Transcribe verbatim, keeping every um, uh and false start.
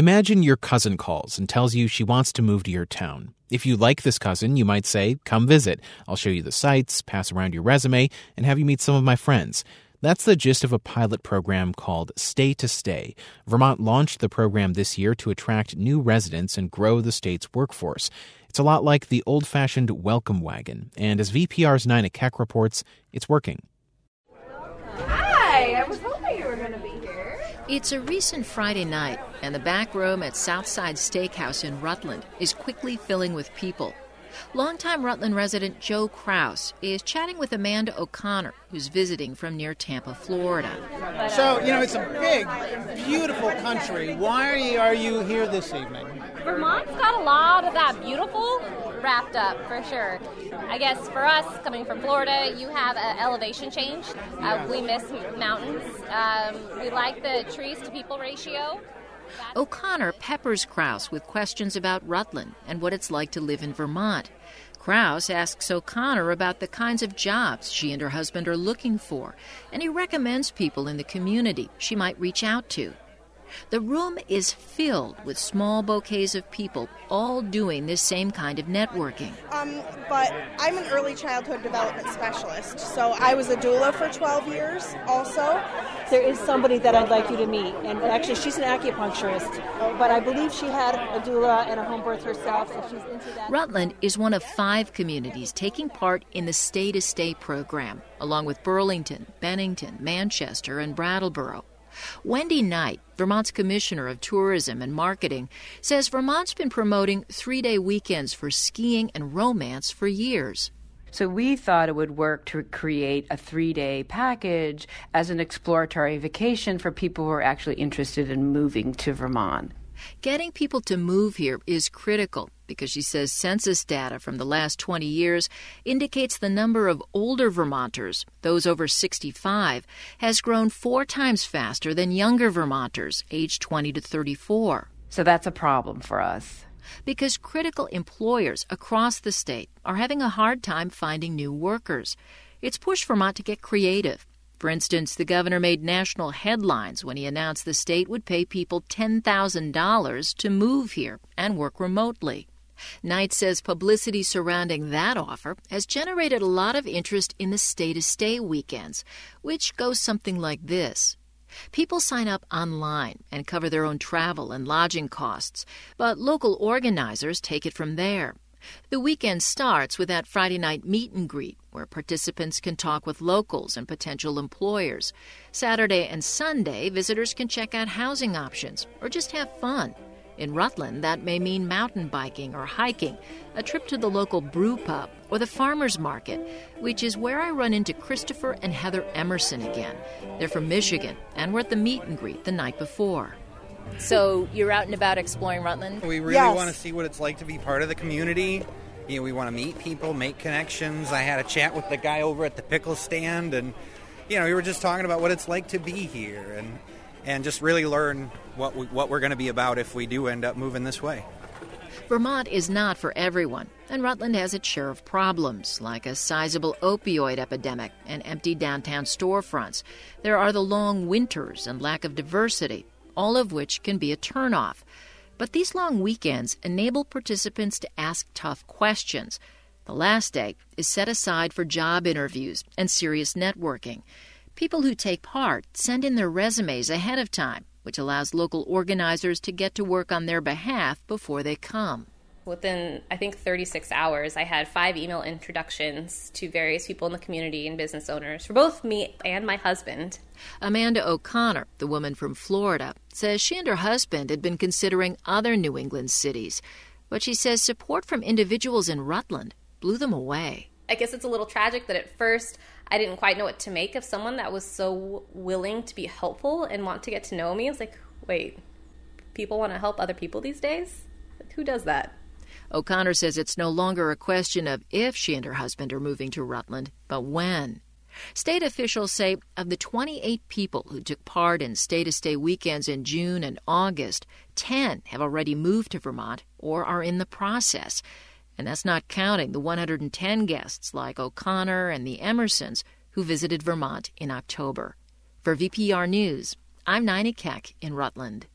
Imagine your cousin calls and tells you she wants to move to your town. If you like this cousin, you might say, come visit. I'll show you the sights, pass around your resume, and have you meet some of my friends. That's the gist of a pilot program called Stay to Stay. Vermont launched the program this year to attract new residents and grow the state's workforce. It's a lot like the old-fashioned welcome wagon, and as V P R's Nina Keck reports, it's working. Hi, I was hoping you were going to be here. It's a recent Friday night, and the back room at Southside Steakhouse in Rutland is quickly filling with people. Longtime Rutland resident Joe Kraus is chatting with Amanda O'Connor, who's visiting from near Tampa, Florida. So, you know, it's a big, beautiful country. Why are you here this evening? Vermont's got a lot of that beautiful wrapped up, for sure. I guess for us, coming from Florida, you have an elevation change. Uh, we miss mountains. Um, we like the trees to people ratio. O'Connor peppers Kraus with questions about Rutland and what it's like to live in Vermont. Kraus asks O'Connor about the kinds of jobs she and her husband are looking for, and he recommends people in the community she might reach out to. The room is filled with small bouquets of people all doing this same kind of networking. Um, but I'm an early childhood development specialist, so I was a doula for twelve years also. There is somebody that I'd like you to meet, and actually she's an acupuncturist, but I believe she had a doula and a home birth herself, so she's into that. Rutland is one of five communities taking part in the Stay to Stay program, along with Burlington, Bennington, Manchester, and Brattleboro. Wendy Knight, Vermont's Commissioner of Tourism and Marketing, says Vermont's been promoting three-day weekends for skiing and romance for years. So we thought it would work to create a three-day package as an exploratory vacation for people who are actually interested in moving to Vermont. Getting people to move here is critical because she says census data from the last twenty years indicates the number of older Vermonters, those over sixty-five, has grown four times faster than younger Vermonters, aged twenty to thirty-four. So that's a problem for us. Because critical employers across the state are having a hard time finding new workers. It's pushed Vermont to get creative. For instance, the governor made national headlines when he announced the state would pay people ten thousand dollars to move here and work remotely. Knight says publicity surrounding that offer has generated a lot of interest in the Stay-to-Stay weekends, which goes something like this. People sign up online and cover their own travel and lodging costs, but local organizers take it from there. The weekend starts with that Friday night meet and greet, where participants can talk with locals and potential employers. Saturday and Sunday, visitors can check out housing options or just have fun. In Rutland, that may mean mountain biking or hiking, a trip to the local brew pub, or the farmer's market, which is where I run into Christopher and Heather Emerson again. They're from Michigan and were at the meet and greet the night before. So you're out and about exploring Rutland? We really Yes. want to see what it's like to be part of the community. You know, we want to meet people, make connections. I had a chat with the guy over at the pickle stand, and you know, we were just talking about what it's like to be here, and and just really learn what we, what we're going to be about if we do end up moving this way. Vermont is not for everyone, and Rutland has its share of problems, like a sizable opioid epidemic and empty downtown storefronts. There are the long winters and lack of diversity, all of which can be a turnoff. But these long weekends enable participants to ask tough questions. The last day is set aside for job interviews and serious networking. People who take part send in their resumes ahead of time, which allows local organizers to get to work on their behalf before they come. Within, I think, thirty-six hours, I had five email introductions to various people in the community and business owners for both me and my husband. Amanda O'Connor, the woman from Florida, says she and her husband had been considering other New England cities, but she says support from individuals in Rutland blew them away. I guess it's a little tragic that at first I didn't quite know what to make of someone that was so willing to be helpful and want to get to know me. I was like, wait, people want to help other people these days? Like, who does that? O'Connor says it's no longer a question of if she and her husband are moving to Rutland, but when. State officials say of the twenty-eight people who took part in Stay-to-Stay weekends in June and August, ten have already moved to Vermont or are in the process. And that's not counting the one hundred ten guests like O'Connor and the Emersons who visited Vermont in October. For V P R News, I'm Nina Keck in Rutland.